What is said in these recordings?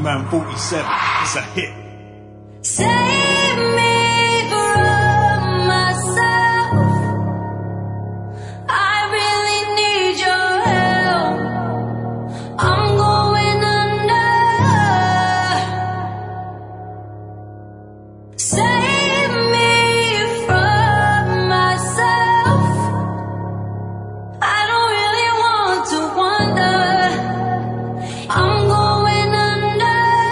E-Man 47, it's a hit. Save me from myself. I really need your help. I'm going under. Save me from myself. I don't really want to wonder. I'm going under.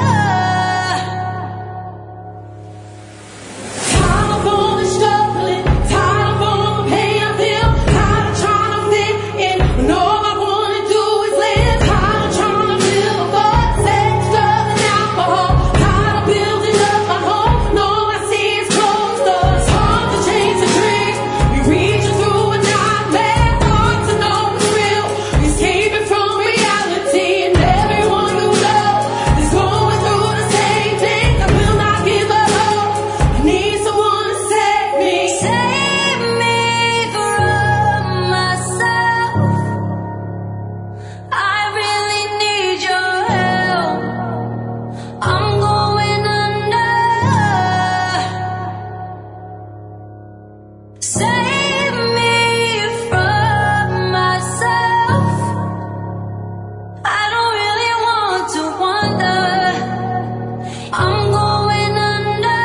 Save me from myself. I don't really want to wonder. I'm going under.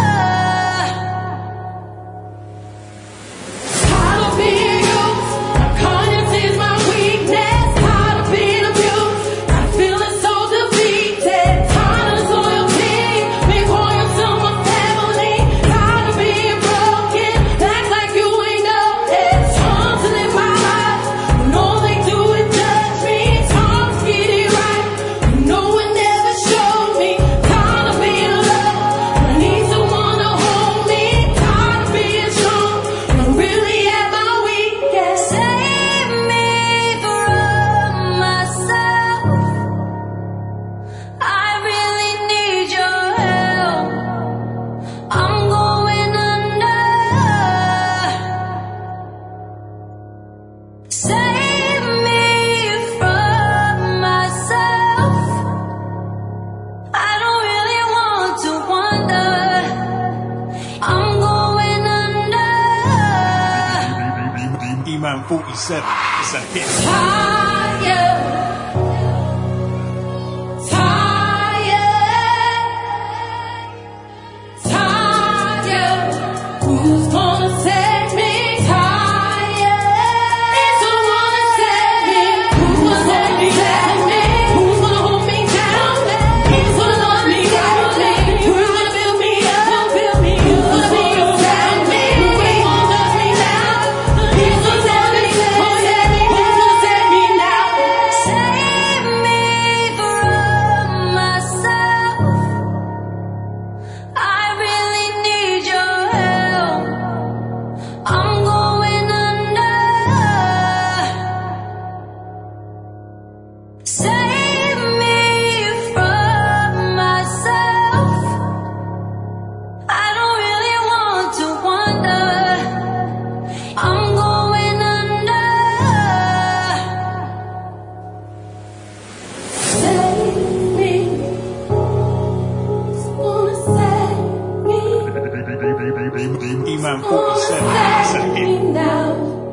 Tired of being used. Kindness is my weakness. Tired of being abused. I'm feeling so defeated. Tired of loyalty. Been loyal to my family. Tired of being broken. Act like you ain't noticed. Time to live my life. When all they do is judge me. Time to get it right. When no one ever showed me. Tired of being alone. I need someone to hold me. Tired of being strong. I'm really at my weakest. Save me from myself. I really need your help. I'm going under. Save me from myself. I don't really want to wonder. I'm going under. E-Man 47, it's a hit. Tired. Tired. Who's gonna save me? Tired. Need someone to save me. Who's gonna hold me down? Who's gonna hold me down? Who's gonna love me right? Who's gonna build me up? Who's gonna be around me? Who ain't gonna judge me now? Who's gonna save me? Who's gonna save me now? Save me from myself. I really need your help. I'm going under. Save me from myself. I don't really want to wonder. I'm going under. Save me. Wanna save me. E-Man 47, it's a hit. Now.